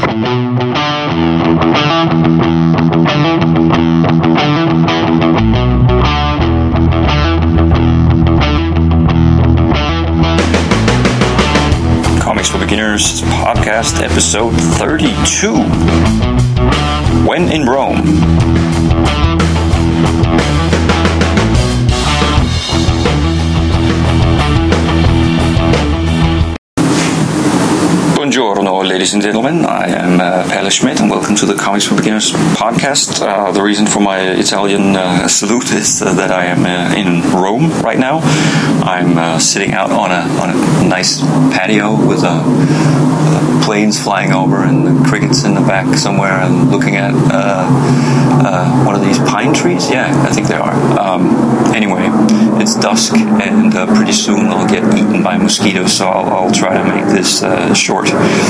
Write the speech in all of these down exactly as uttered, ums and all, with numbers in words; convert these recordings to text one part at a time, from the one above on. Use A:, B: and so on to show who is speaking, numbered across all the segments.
A: Comics for Beginners podcast episode thirty-two. When in Rome. Buongiorno, ladies and gentlemen. I am uh, Pelle Schmidt, and welcome to the Comics for Beginners podcast. Uh, the reason for my Italian uh, salute is uh, that I am uh, in Rome right now. I'm uh, sitting out on a on a nice patio with uh, uh, planes flying over and the crickets in the back somewhere, and looking at uh, uh, one of these pine trees. Yeah, I think they are. Um, anyway, it's dusk, and uh, pretty soon I'll get eaten by mosquitoes, so I'll, I'll try to make this uh, short.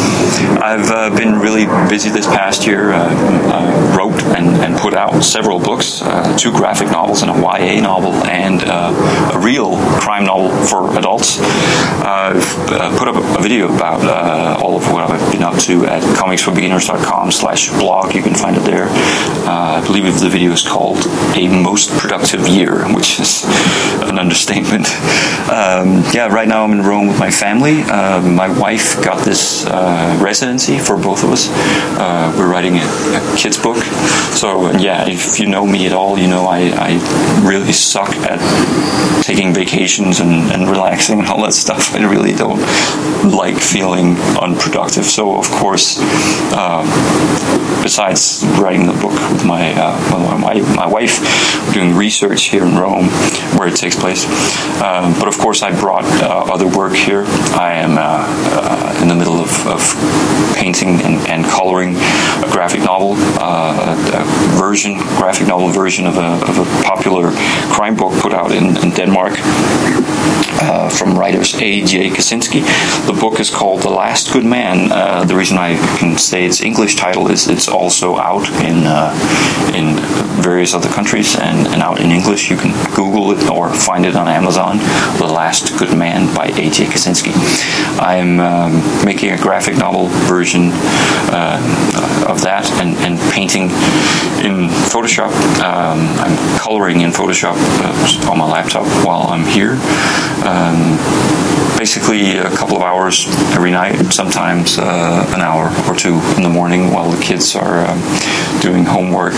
A: I've uh, been really busy this past year. Uh, uh, wrote and, and put out several books, uh, two graphic novels and a Y A novel, and uh, a real crime novel for adults. Uh, I've uh, put up a video about uh, all of what I've been up to at comics for beginners dot com slash blog. You can find it there. Uh, I believe the video is called A Most Productive Year, which is an understatement. Um, yeah, right now I'm in Rome with my family. Uh, my wife got this Uh, residency for both of us. Uh, we're writing a, a kid's book. So yeah, if you know me at all, you know I, I really suck at taking vacations and, and relaxing and all that stuff. I really don't like feeling unproductive. So of course, uh, besides writing the book with my uh, well, my, my wife, we're doing research here in Rome where it takes place. Um, but of course I brought uh, other work here. I am uh, uh, in the middle of, of painting and, and coloring a graphic novel, uh, a, a version, graphic novel version of a, of a popular crime book put out in, in Denmark uh, from writers A J Kaczynski. The book is called The Last Good Man. Uh, the reason I can say its English title is it's also out in uh, in various other countries and, and out in English. You can Google it or find it on Amazon. The Last Good Man by A J Kaczynski. I'm um, making a graphic novel version uh, of that and, and painting in Photoshop. Um, I'm coloring in Photoshop uh, on my laptop while I'm here. Um, basically a couple of hours every night, sometimes uh, an hour or two in the morning while the kids are um, doing homework.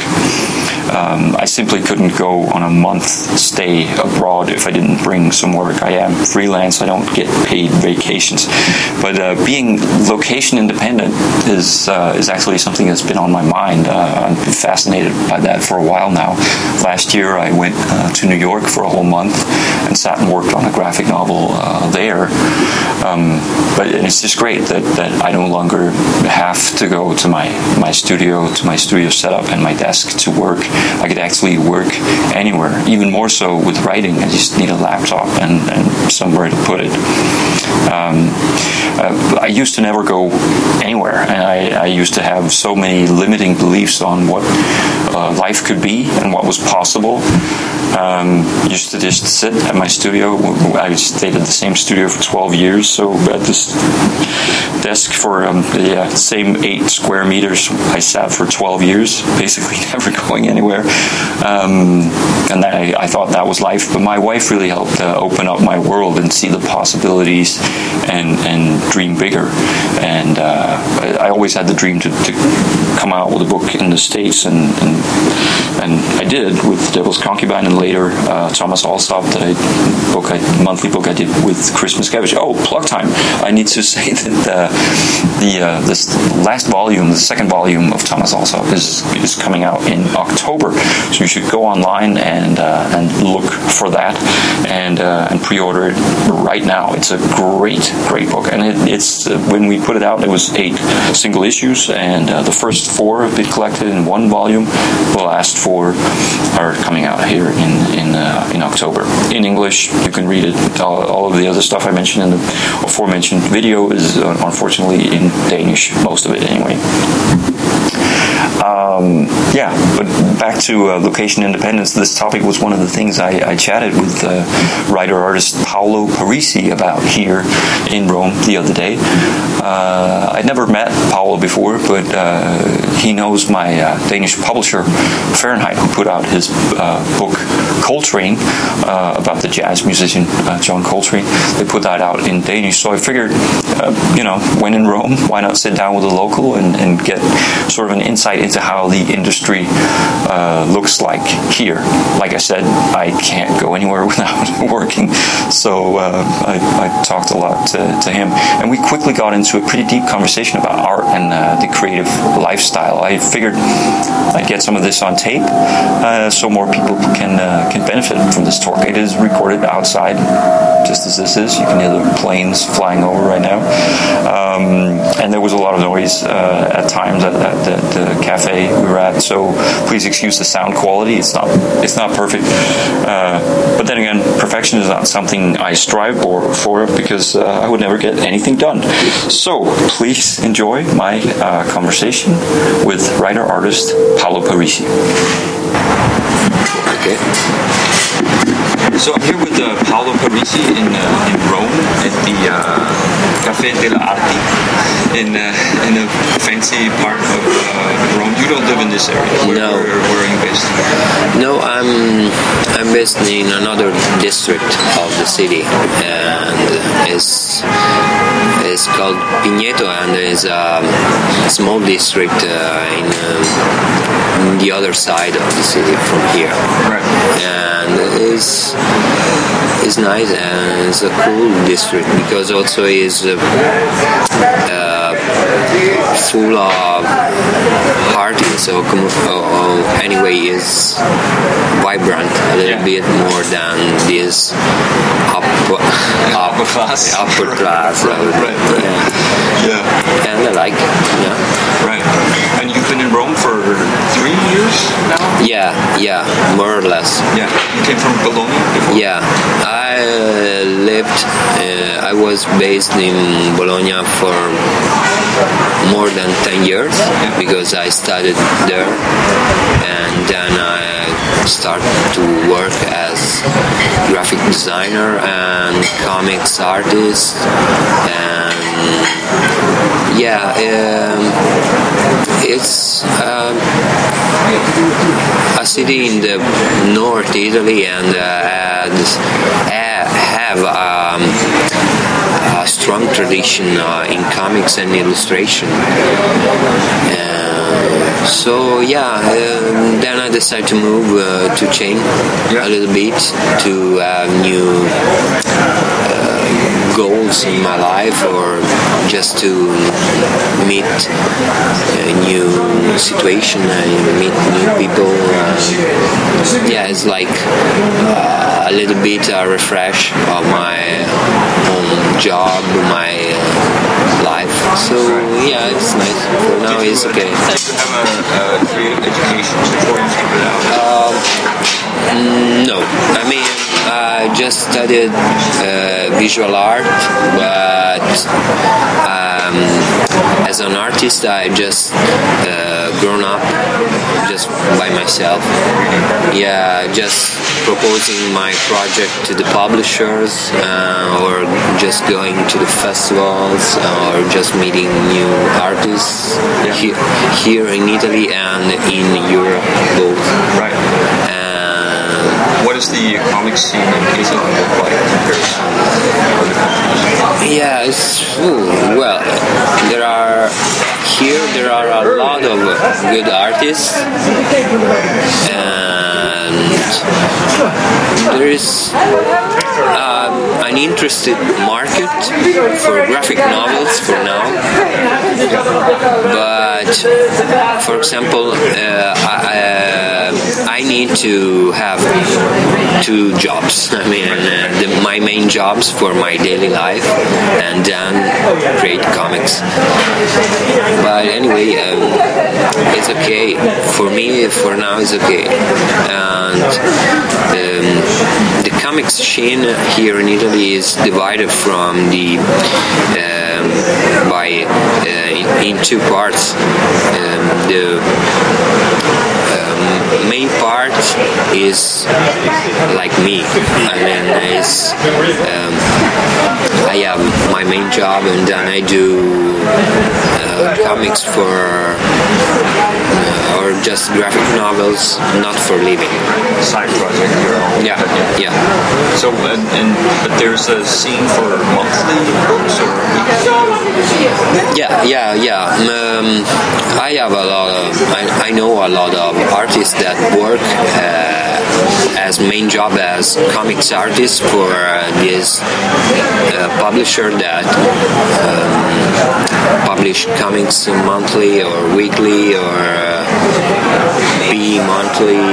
A: Um, I simply couldn't go on a month stay abroad if I didn't bring some work. I am freelance. I don't get paid vacations. But uh, being location independent is uh, is actually something that's been on my mind. Uh, I've been fascinated by that for a while now. Last year I went uh, to New York for a whole month and sat and worked on a graphic novel uh, there. Um, but it's just great that, that I no longer have to go to my, my studio, to my studio setup and my desk to work. I could actually work anywhere, even more so with writing. I just need a laptop and, and somewhere to put it. Um, uh, I used to never go anywhere, and I, I used to have so many limiting beliefs on what uh, life could be and what was possible. Um, used to just sit at my studio. I stayed at the same studio for twelve years, so at this desk for um, the uh, same eight square meters, I sat for twelve years, basically never going anywhere. Um, and I, I thought that was life, but my wife really helped uh, open up my world and see the possibilities and, and dream bigger. And uh, I, I always had the dream to, to come out with a book in the States, and, and, and I did with Devil's Concubine, and later uh, Thomas Alsop, the book I, monthly book I did with Chris Miscavige. Oh, plug time! I need to say that uh, the uh, this last volume, the second volume of Thomas Alsop, is is coming out in October. So you should go online and uh, and look for that and uh, and pre-order it right now. It's a great, great book, and it, it's uh, when we put it out, it was eight single issues, and uh, the first four have been collected in one volume. The last four are coming out here in in uh, in October in English. You can read it. All, all of the other stuff I mentioned in the aforementioned video is uh, unfortunately in Danish, most of it anyway. Um, yeah, but back to uh, location independence. This topic was one of the things I, I chatted with uh, writer-artist Paolo Parisi about here in Rome the other day. Uh, I'd never met Paolo before, but uh, he knows my uh, Danish publisher, Fahrenheit, who put out his uh, book Coltrane, uh, about the jazz musician uh, John Coltrane. They put that out in Danish, so I figured, uh, you know, when in Rome, why not sit down with a local and, and get sort of an insight into how the industry uh, looks like here. Like I said, I can't go anywhere without working, so uh, I, I talked a lot to, to him, and we quickly got into a pretty deep conversation about art and uh, the creative lifestyle. I figured I'd get some of this on tape, uh, so more people can uh, can benefit from this talk. It is recorded outside, just as this is. You can hear the planes flying over right now, um, and there was a lot of noise uh, at times at, at the, the cafe we were at. So please excuse the sound quality. It's not it's not perfect, uh, but then again, perfection is not something I strive for, for because uh, I would never get anything done. So please enjoy my uh, conversation with writer-artist Paolo Parisi. Okay. So I'm here with uh, Paolo Parisi in uh, in Rome at the uh, Café delle Arti in uh, in a fancy part of uh, Rome. You don't live in this area. Where,
B: no.
A: Where, where are you based?
B: No, I'm I'm based in another district of the city, and it's it's called Pigneto, and it's a small district uh, in, uh, in the other side of the city from here.
A: Right.
B: And it's it's nice, and it's a cool district because also is uh, uh, full of parties. So uh, anyway, is vibrant a little yeah. bit more than this upper up,
A: upper class.
B: Upper class.
A: Right, right, right.
B: Yeah.
A: yeah.
B: And I like. Yeah.
A: Right. And you've been in Rome for three years now?
B: Yeah, yeah, more or less.
A: Yeah. You came from Bologna before?
B: Yeah. I uh, lived, uh, I was based in Bologna for more than ten years yeah. because I studied there, and then I started to work as graphic designer and comics artist, and yeah, um, it's um, a city in the north Italy, and uh, has, have um, a strong tradition uh, in comics and illustration. Uh, so yeah, uh, then I decided to move uh, to Chain yeah. a little bit to have new uh, goals in my life, or just to meet a new situation and meet new people. Uh, yeah, it's like uh, a little bit a refresh of my own job, my uh, life. So yeah, it's nice. For now,
A: did
B: it's
A: you,
B: okay.
A: Did you have a, a creative education before you started out?
B: Um, no, I mean I just studied uh, visual art, but um, as an artist, I just uh, grown up just by myself. Yeah, just proposing my project to the publishers, uh, or just going to the festivals, or just meeting new artists yeah. here, here in Italy and in Europe both.
A: Right.
B: Uh,
A: what is the comic scene in Italy look like compared to other countries?
B: Yeah, it's ooh, well, there are here there are a lot of good artists, and there is um, an interested market for graphic novels for now. But for example, uh, I, I need to have two jobs. I mean, uh, the, my main jobs for my daily life, and then create comics. But anyway, um, it's okay for me. For now, it's okay. And um, the comics scene here in Italy is divided from the um, by uh, in two parts. Um, the um, main part is like me. I mean, it's um, I have my main job, and then I do uh, comics for uh, or just graphic novels, not for living.
A: Side project, your own.
B: Yeah, yeah.
A: So, and, and but there's a scene for monthly books or
B: Yeah, yeah, yeah. Um, I have a lot of, I, I know a lot of artists that work uh, as main job as comics artists for uh, this uh, publisher that um, publish comics monthly or weekly or uh, bi-monthly.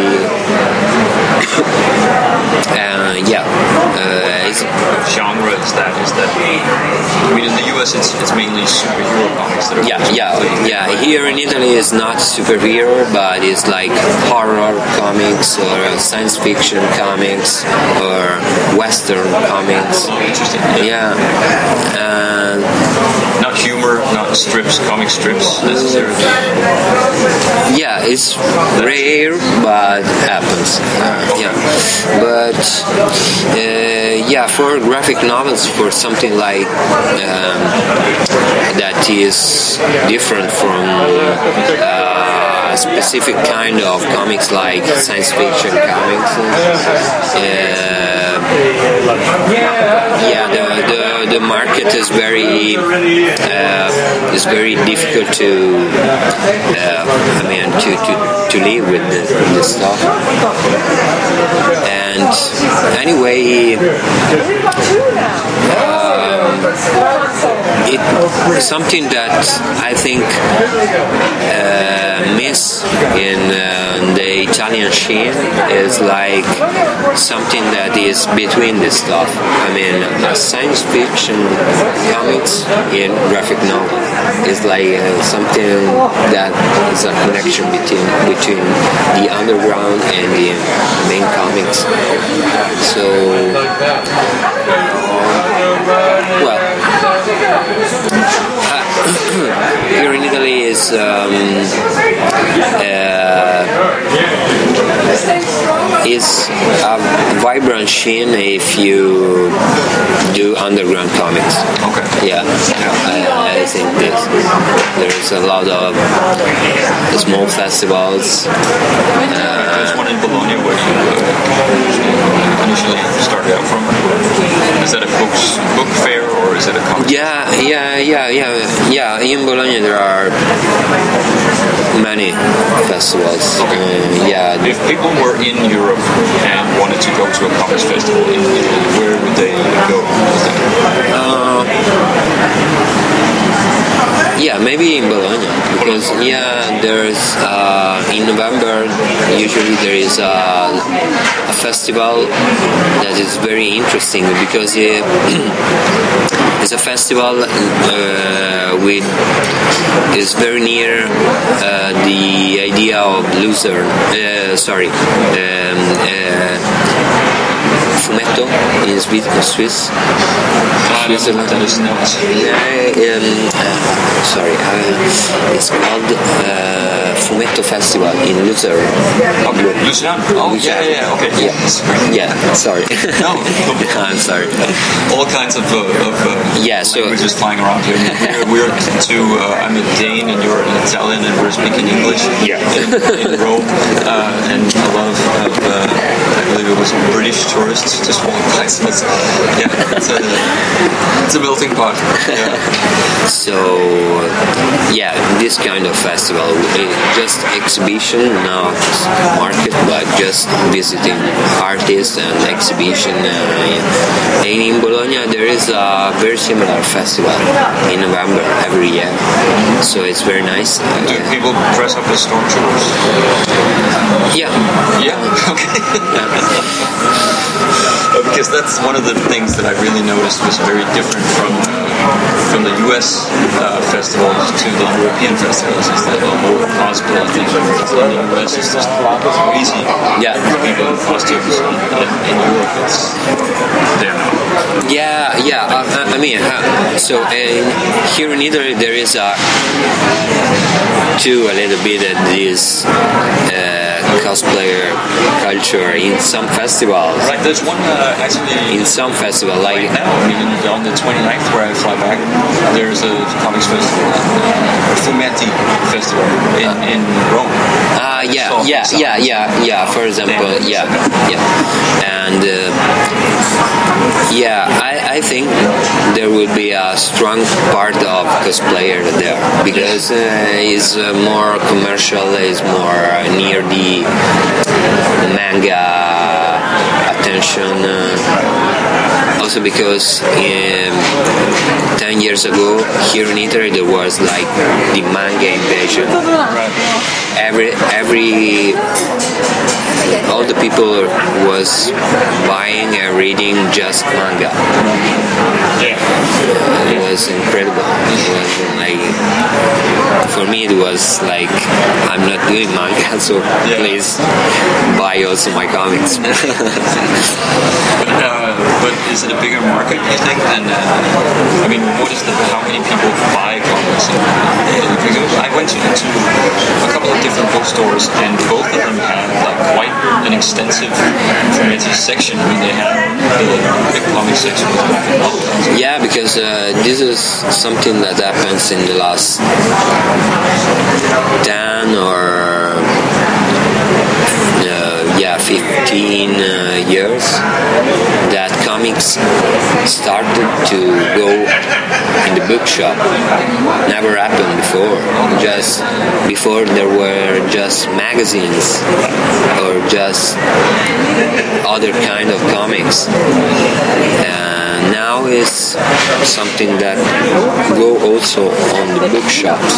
B: uh, yeah. Uh, it's,
A: what genre is that? Is that? I mean, in the U S, it's it's mainly superhero comics that are.
B: Yeah, yeah, yeah. Here in Italy, it's not superhero, but it's like horror comics or science fiction comics or Western comics.
A: Oh, interesting.
B: Yeah. And
A: not humor, not strips, comic strips necessarily.
B: yeah, it's rare, but happens. Uh, yeah, but uh, yeah, for graphic novels, for something like um, that is different from uh, a specific kind of comics like science fiction comics. Uh, yeah, the, the the market is very uh, is very difficult to uh, I mean to, to, to live with this, this stuff. And anyway, um, it something that I think uh, miss in uh, the Italian scene is like something that is between this stuff. I mean, uh, science fiction comics in graphic novel is like uh, something that is a connection between between the underground and the main comics. So, well, uh, here in Italy is um, uh, is a vibrant scene if you do underground comics.
A: Okay.
B: Yeah, I, I think this. There's a lot of small festivals. Uh,
A: There's one in Bologna where you uh, initially started out from. Is that a books, book fair or is it a comic?
B: Yeah, yeah, yeah, yeah, yeah. In Bologna there are many festivals.
A: Okay.
B: Uh, yeah.
A: If people were in Europe and wanted to go to a comics festival in Italy, where would they go?
B: Uh, yeah, maybe in Bologna, because yeah, there's uh, in November usually there is a, a festival that is very interesting because it, it's a festival uh, with is very near uh, the idea of Lucerne. Uh, sorry. Um, uh, Fumetto in Swiss. Switzerland.
A: That is not.
B: Yeah, um, uh, sorry, uh, it's called uh, Fumetto Festival in Lucerne.
A: Oh, Lucerne? Oh, yeah, yeah, yeah, okay.
B: Yeah, yeah sorry.
A: No,
B: I'm sorry.
A: All kinds of, uh, of uh,
B: yeah, so,
A: languages flying around here. We're, we're to, uh, I'm a Dane and you're an Italian and we're speaking English
B: yeah.
A: in, in Rome. Uh, and a lot of, of uh, I believe it was British tourists just walk by. So it's, yeah, it's a, it's a melting pot. Yeah.
B: So, yeah, this kind of festival, just exhibition, not market, but just visiting artists and exhibition. Uh, and in Bologna, there is a very similar festival in November every year, so it's very nice. Uh,
A: Do
B: yeah.
A: people dress up as stormtroopers?
B: Yeah.
A: Yeah. Okay.
B: Yeah.
A: But because that's one of the things that I really noticed was very different from uh, from the U S uh, festivals to the European festivals. Is that the whole cosplay thing in the U S is just crazy.
B: Yeah.
A: People in costumes. In, in Europe, it's there now.
B: Yeah, yeah. Uh, I mean, uh, so uh, here in Italy there is a too a little bit of this uh, cosplayer culture in some festivals.
A: Right, there's one uh, actually
B: in some festival like
A: right now. I mean, on the twenty-ninth, where I fly back, there's a comics festival, uh, Fumetti Festival in,
B: uh,
A: in Rome.
B: Ah, uh, yeah, yeah, yeah, yeah, yeah. For example, yeah, yeah, and. Uh, Yeah, I, I think there will be a strong part of cosplayer there because uh, it's uh, more commercial, it's more near the manga attention. Uh, also because um, ten years ago here in Italy there was like the manga invasion. Every every all the people was buying and reading just manga.
A: Yeah.
B: Uh, it was incredible. It was like, for me it was like, I'm not doing manga, so yeah. Please buy also my comics.
A: but, uh, but is it a bigger market, you think? And uh, I mean, what is the how many people buy comics? Because I went to, to a couple of different bookstores, and both of them had like quite an extensive Fumetti section. I mean, they had the big comic section with like novels.
B: Yeah, because uh, this is something that happens in the last ten or uh, yeah, fifteen uh, years that comics started to go in the bookshop. Never happened before. Just before there were just magazines or just other kind of comics. And now is something that go also on the bookshops.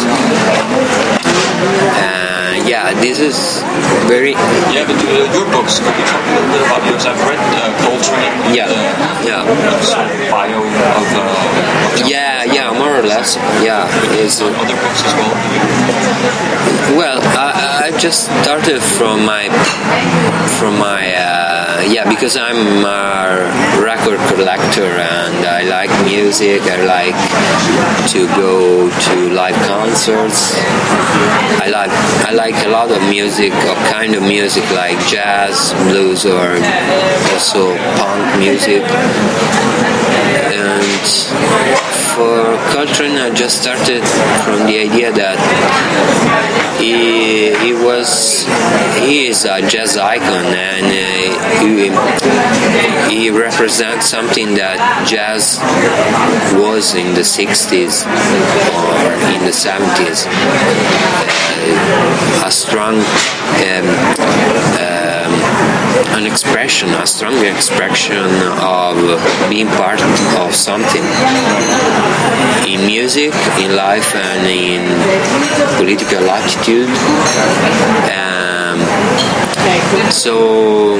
B: And yeah, this is very.
A: Yeah, but uh, your books. Could you talk a little bit about yours? I've read uh, Coltrane.
B: Yeah,
A: uh,
B: yeah.
A: Sort of bio of. Uh, of
B: yeah, yeah, more or less. Yeah, it's uh,
A: other books as well.
B: Well, I, I just started from my from my uh, yeah because I'm a record collector and I like music. I like to go to live concerts. I like I like a lot of music, or kind of music like jazz, blues, or also punk music. And for Coltrane, I just started from the idea that he, he was he is a jazz icon, and uh, he, he represents something that jazz was in the sixties or in the seventies. Uh, a strong um, um, an expression, a strong expression of being part of something in music, in life, and in political attitude. Um, so,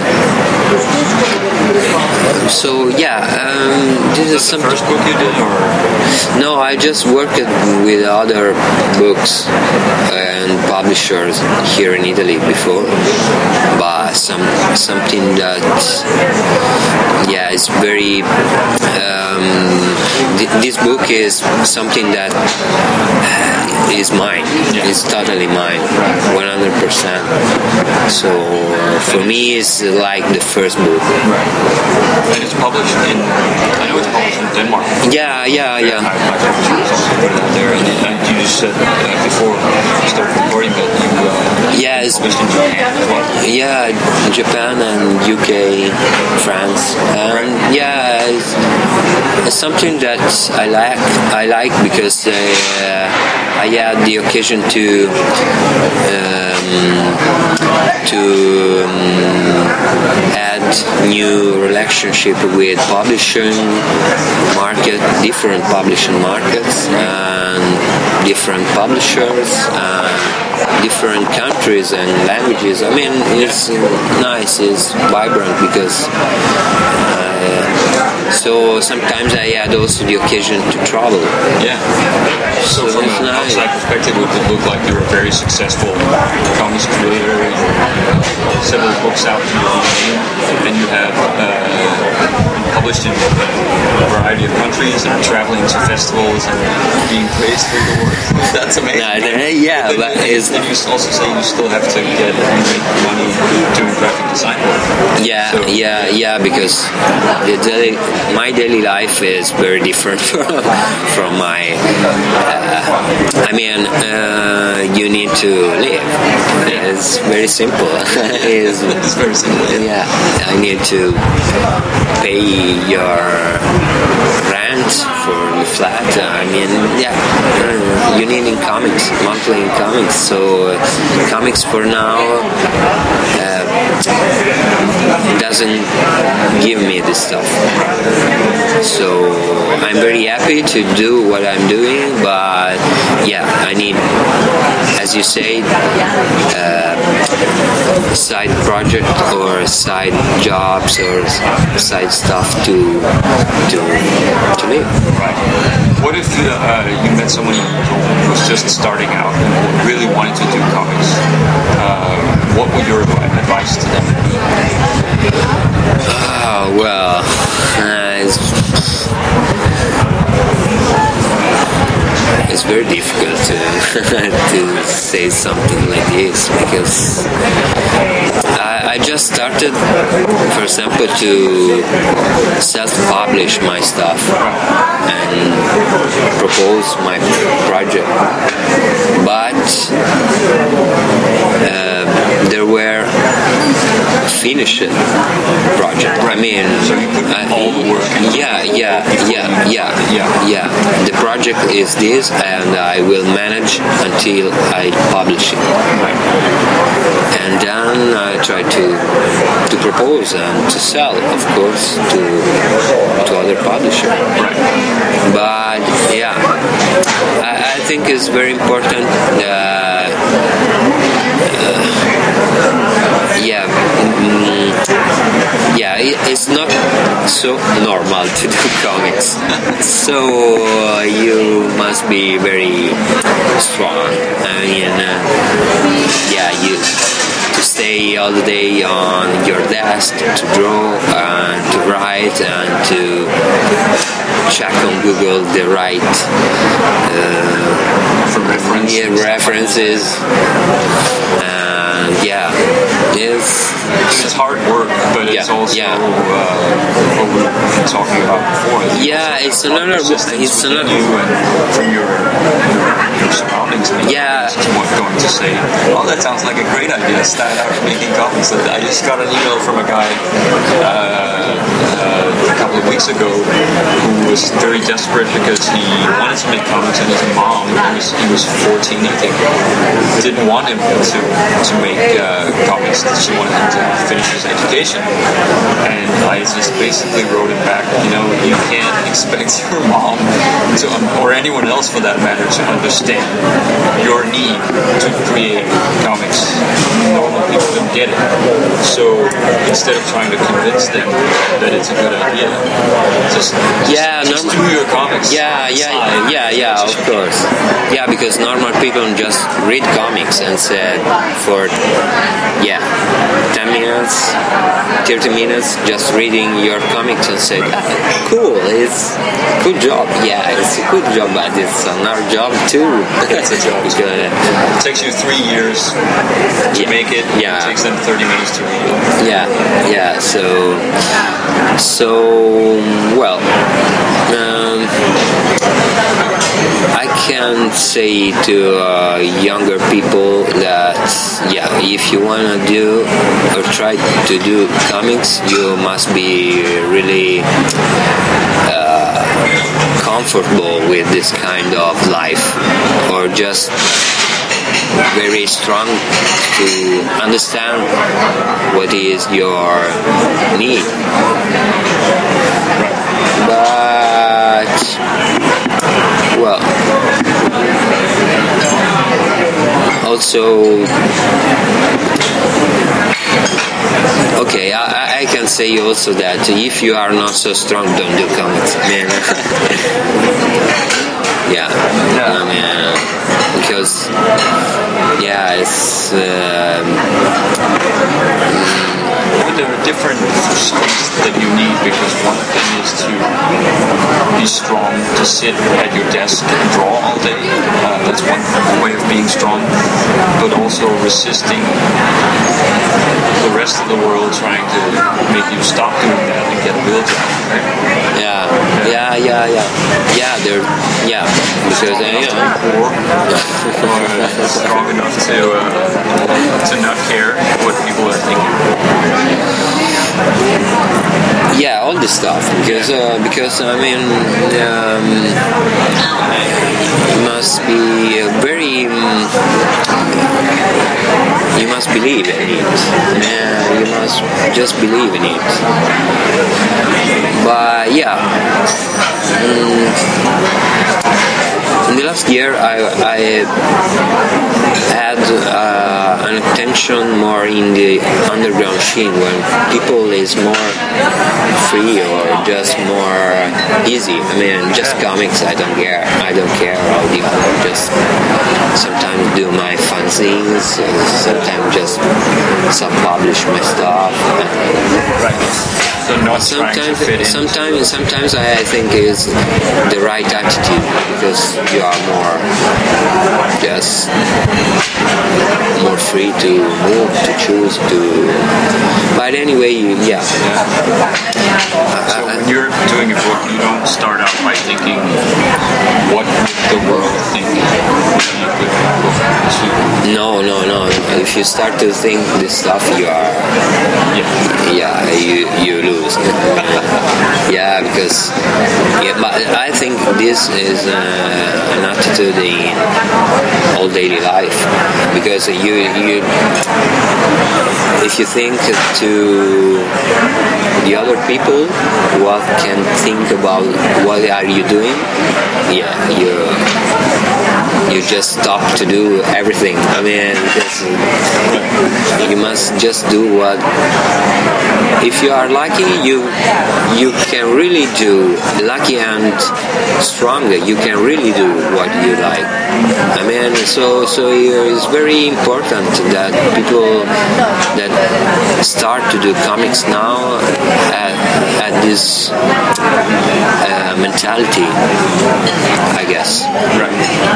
B: so yeah, um, this is something.
A: First book you did, or
B: no? I just worked with other books and publishers here in Italy before, but some something that yeah is very. Um, th- this book is something that is mine.
A: Yeah.
B: It's totally mine, one hundred percent. So uh, for me, it's like the first book.
A: Right. And it's published in. I know it's published in Denmark.
B: Yeah, yeah, yeah.
A: My, my publisher was also put it out there, and, and you just said uh, before we started recording that you uh,
B: yeah, it's
A: published in Japan as well.
B: Yeah, Japan and U K, France, and right. yeah, it's, it's something that I like. I like because uh, I had the occasion to um, to um, add new relationship with publishing market, different publishing markets, and different publishers, and different countries and languages. I mean, it's nice, it's vibrant because. Uh, so sometimes I had also the occasion to travel.
A: Yeah. So, so from an nice. outside perspective, it would look like you're a very successful comics creator. You have several books out in your name, and you have uh, published in a variety of countries and traveling to festivals and being praised for your work. That's amazing.
B: No, yeah, but,
A: but
B: you,
A: is, then you also say you still have to get make money doing graphic design work.
B: Yeah, so. yeah, yeah. Because the daily, my daily life is very different from from my. Uh, I mean, uh, you need to live. It's very simple. it's,
A: it's very simple.
B: Yeah. yeah, I need to pay your rent for the flat. I mean, yeah, uh, you need in comics, monthly in comics. So uh, comics for now uh, doesn't give me this stuff. So I'm very happy to do what I'm doing, but yeah, I need, as you say, uh, side project or side jobs or side stuff to to to live.
A: Right. What if uh, you met someone who was just starting out and really wanted to do comics? Uh, what would your advice to them be?
B: Oh, well, uh, it's, it's very difficult to to say something like this because I, I just started, for example, to self-publish my stuff and propose my project, but uh, there were finished project. I mean,
A: so you put uh, all the work.
B: Yeah, yeah, yeah, yeah, yeah, yeah. The project is this, and I will manage until I publish it.
A: Right.
B: And then I try to to propose and to sell, of course, to to other publishers.
A: Right.
B: But yeah, I, I think it's very important. Uh, uh, yeah, mm, yeah, it, it's not so normal to do comics. So uh, you must be very strong. I mean, uh, yeah, you. Stay all the day on your desk to draw and to write and to check on Google the right uh,
A: for reference.
B: yeah, references. And yeah, it's
A: it's hard work, but it's
B: yeah,
A: also
B: yeah.
A: Uh, what we've been talking about before. It's
B: yeah, it's another. It's another.
A: You and from your your surroundings.
B: Yeah.
A: Someone going to say, "Oh, that sounds like a great idea. Start out making comics." I just got an email from a guy uh, uh, a couple of weeks ago who was very desperate because he wanted to make comics, and his mom, he was, he was fourteen, I think, didn't want him to to make uh, comics. She wanted him to finish his education, and I just basically wrote it back. You know, you can't expect your mom to, or anyone else for that matter, to understand your need to create comics. Normal people don't get it. So instead of trying to convince them that it's a good idea, just, just,
B: yeah,
A: just
B: normal,
A: do your comics.
B: Yeah, yeah, yeah, yeah, of course. Yeah, because normal people just read comics and said for yeah, ten minutes, thirty minutes, just reading your comics and said, ah, cool, it's a good job. Yeah, it's a good job, but it's another job too.
A: It's a job.
B: Because, uh,
A: it takes you three years to
B: yeah,
A: make it.
B: Yeah.
A: It takes them thirty minutes to read it.
B: Yeah, yeah. So, so well. Um, I can say to uh, younger people that yeah, if you wanna do or try to do comics, you must be really uh, comfortable with this kind of life, or just very strong to understand what is your need. But well, also okay, I, I can say also that if you are not so strong, don't do comics, man. yeah,
A: Yeah.
B: I mean, uh, because yeah, it's. Um,
A: But there are different strengths that you need, because one of them is to be strong, to sit at your desk and draw all day. Uh, that's one way of being strong. But also resisting the rest of the world trying to make you stop doing that and get a real job. Right?
B: yeah, yeah, yeah, yeah, yeah. There, yeah, because uh, you know.
A: Poor, or strong enough to uh, to not care what people are thinking.
B: Yeah, all this stuff because uh, because I mean um, you must be very um, you must believe in it. Yeah, you must just believe in it. But yeah. Um, In the last year, I, I had uh, an attention more in the underground scene, when people is more free or just more easy. I mean, just comics. I don't care. I don't care how the other. Just sometimes do my fanzines. Sometimes just self-publish my stuff.
A: Right. So not
B: sometimes,
A: trying to fit in.
B: sometimes, sometimes I think is the right attitude, because you are more just more free to move, to choose, to. But anyway, you, yeah.
A: So when you're doing a book, you don't start out by thinking, what would the world think would be a good book to.
B: No, no, no. If you start to think this stuff, you are.
A: Yeah.
B: Yeah, you you lose. yeah, because yeah, but I think this is uh, an attitude in all daily life, because you you if you think to the other people what can think about what are you doing, yeah, you you just stop to do everything. I mean, because you must just do what. If you are lucky, you you can really do lucky and stronger. You can really do what you like. I mean, so so it's very important that people that start to do comics now at, at this uh, mentality, I guess.
A: Right.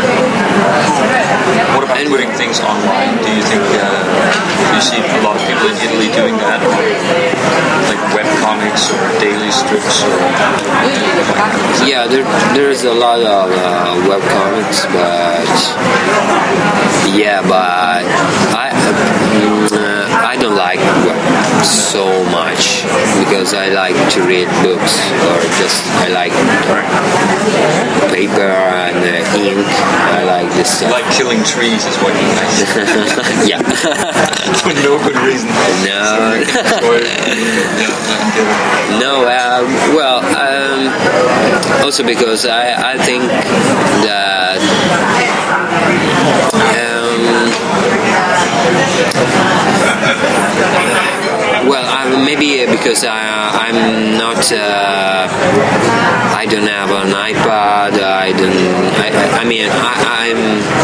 A: What about and putting things online? Do you think uh, you see a lot of people in Italy doing that? Like web comics or daily strips? Or
B: yeah, there there's a lot of uh, web comics, but yeah, but I uh, I don't like web so much, because I like to read books, or just I like paper and uh, ink. I like this stuff.
A: Like killing trees is what you like.
B: yeah.
A: For no good reason.
B: No. no. Uh, well, um, also because I I think that. Um, well, I, maybe because I, I'm not. Uh, I don't have an iPad. I don't. I, I mean, I, I'm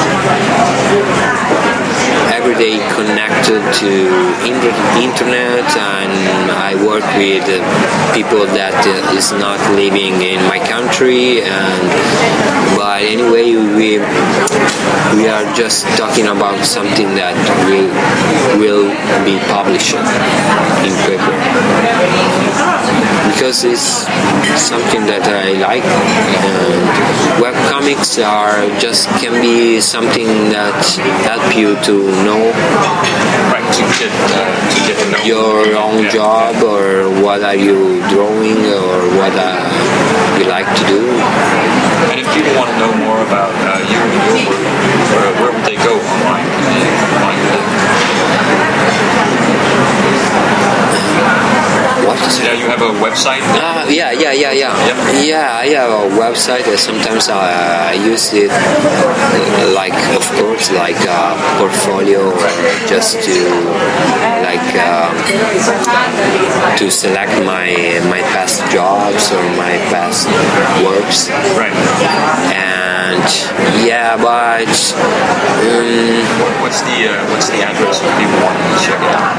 B: every day connected to internet, and I work with people that is not living in my country. And but anyway, we we are just talking about something that will will be published in paper, because it's something that I like. And web comics are just can be something that help you to know,
A: right, to get uh, to get to know
B: your own
A: yeah.
B: job, or what are you drawing, or what uh, you like to do.
A: And if people want to know more about uh, you and your work, where, where would they go online?
B: What?
A: Yeah, you have a website?
B: Uh, yeah, yeah, yeah, yeah.
A: Yep.
B: Yeah, I have a website. Uh, sometimes I, I use it, uh, like, of course, like a portfolio, or just to, like, um, to select my my past jobs or my past works.
A: Right.
B: And yeah, but um,
A: what, what's the uh, what's the address if people want to check it out?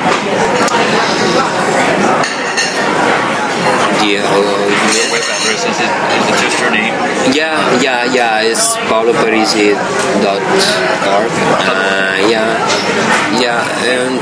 B: The, uh,
A: the web address, is it, is it just your name?
B: Yeah, yeah, yeah, it's paolo parisi dot org. Uh, yeah, yeah, and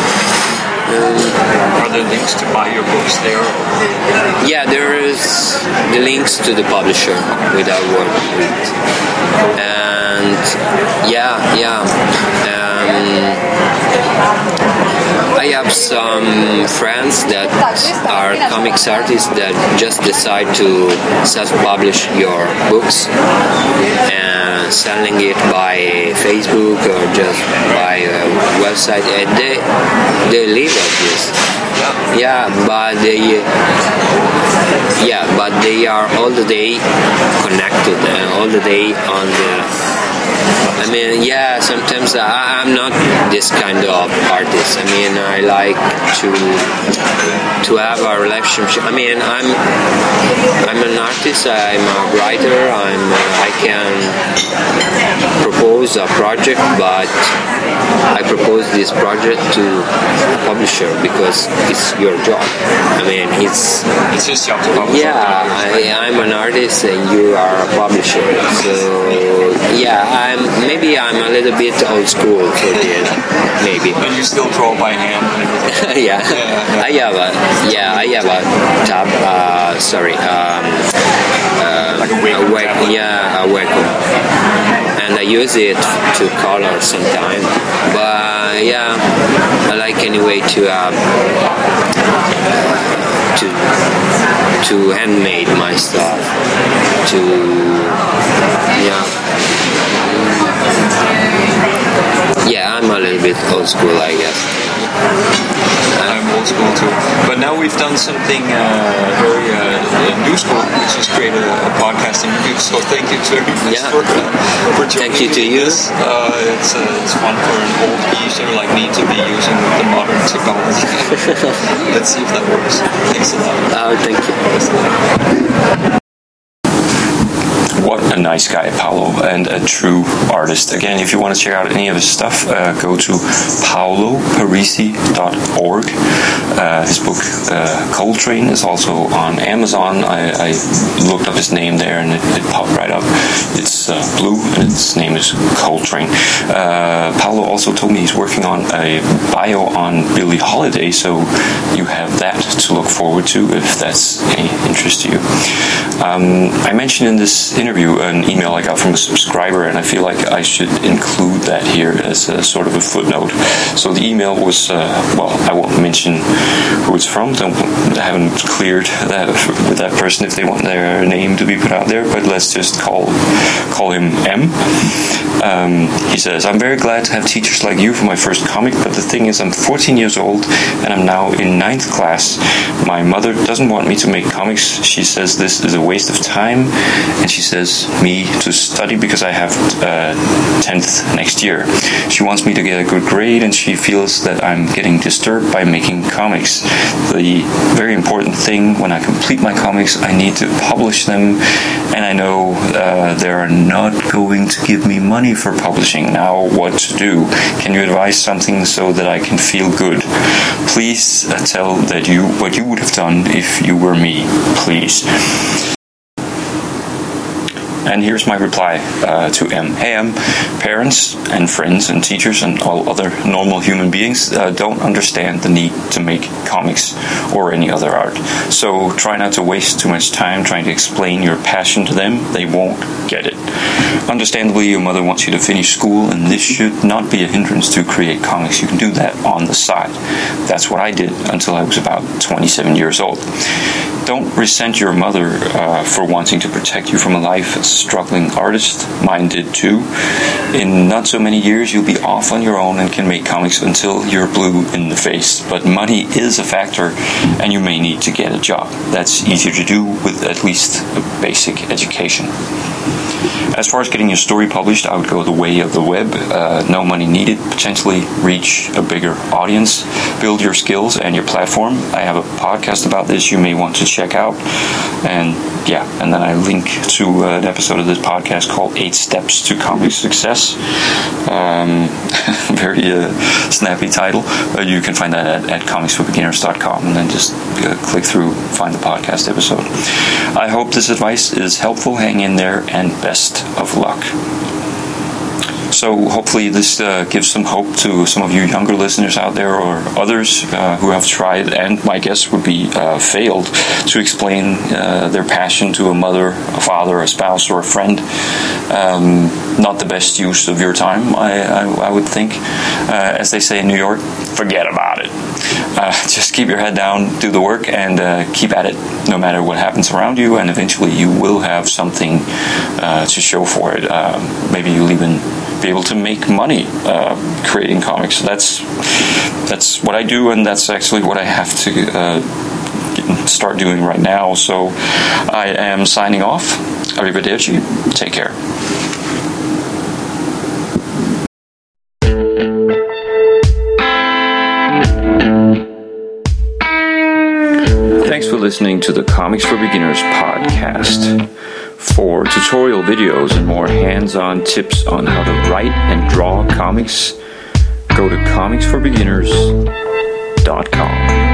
B: um,
A: are there links to buy your books there?
B: Yeah, there is the links to the publisher without word with. And yeah, yeah. Um, I have some friends that are comics artists that just decide to self-publish your books and selling it by Facebook or just by a website, and they they live of this. Yeah, but they yeah, but they are all the day connected and all the day on the. I mean, yeah, sometimes I, I'm not this kind of artist. I mean, I like to to have a relationship. I mean, I'm I'm an artist. I'm a writer. I'm I can propose a project, but I propose this project to a publisher because it's your job. I mean, it's
A: it's his job to publish.
B: Yeah, I, I'm an artist and you are a publisher. So yeah, I'm maybe I'm a little bit old school for this. Maybe.
A: But you still draw by hand.
B: yeah. yeah, I have a yeah, I have a tab. Uh, sorry, um, uh,
A: like a Wacom.
B: A Wacom yeah, a Wacom. And I use it to color sometimes. But yeah, I like anyway to um, to to handmade my stuff. To yeah. Yeah, I'm a little bit old school, I guess.
A: I'm old school too. But now we've done something uh, very uh, new school, which is create a, a podcast interview. So thank you very much
B: yeah.
A: for, uh, for joining
B: Thank you to you.
A: This. Uh, it's, uh, it's fun for an old geezer like me to be using the modern technology. Let's see if that works. Thanks a lot.
B: Oh, thank you.
A: What a nice guy, Paolo, and a true artist. Again, if you want to check out any of his stuff, uh, go to paolo parisi dot org. Uh, his book, uh, Coltrane, is also on Amazon. I, I looked up his name there and it, it popped right up. It's uh, blue and its name is Coltrane. Uh, Paolo also told me he's working on a bio on Billie Holiday, so you have that to look forward to if that's any interest to you. Um, I mentioned in this interview an email I got from a subscriber, and I feel like I should include that here as a sort of a footnote. So the email was, uh, well, I won't mention who it's from. Don't, I haven't cleared that with that person if they want their name to be put out there, but let's just call call him M. Um, he says, I'm very glad to have teachers like you for my first comic, but the thing is I'm fourteen years old and I'm now in ninth class. My mother doesn't want me to make comics. She says this is a waste of time, and she says me to study because I have uh, tenth next year. She wants me to get a good grade, and she feels that I'm getting disturbed by making comics. The very important thing, when I complete my comics, I need to publish them, and I know uh, they are not going to give me money for publishing. Now what to do? Can you advise something so that I can feel good? Please uh, tell that you what you would have done if you were me, please. And here's my reply uh, to M. Hey M, parents and friends and teachers and all other normal human beings uh, don't understand the need to make comics or any other art. So try not to waste too much time trying to explain your passion to them. They won't get it. Understandably, your mother wants you to finish school, and this should not be a hindrance to create comics. You can do that on the side. That's what I did until I was about twenty-seven years old. Don't resent your mother uh, for wanting to protect you from a life struggling artist. Mine did too. In not so many years, you'll be off on your own and can make comics until you're blue in the face. But money is a factor, and you may need to get a job. That's easier to do with at least a basic education. As far as getting your story published, I would go the way of the web. Uh, no money needed. Potentially reach a bigger audience. Build your skills and your platform. I have a podcast about this you may want to check out. And yeah, and then I link to uh, an episode of this podcast called Eight Steps to Comic Success. Um, very uh, snappy title. Uh, you can find that at, at comics for beginners dot com, and then just uh, click through, find the podcast episode. I hope this advice is helpful. Hang in there, and best of luck. So hopefully this uh, gives some hope to some of you younger listeners out there, or others uh, who have tried, and my guess would be uh, failed, to explain uh, their passion to a mother, a father, a spouse, or a friend. Um, not the best use of your time, I, I, I would think. Uh, as they say in New York, forget about it. Uh, just keep your head down, do the work, and uh, keep at it no matter what happens around you, and eventually you will have something uh, to show for it. Uh, maybe you'll even be able to make money uh, creating comics. That's that's what I do, and that's actually what I have to uh, start doing right now. So I am signing off. Arrivederci. Take care. Thanks for listening to the Comics for Beginners podcast. For tutorial videos and more hands-on tips on how to write and draw comics, go to comics for beginners dot com.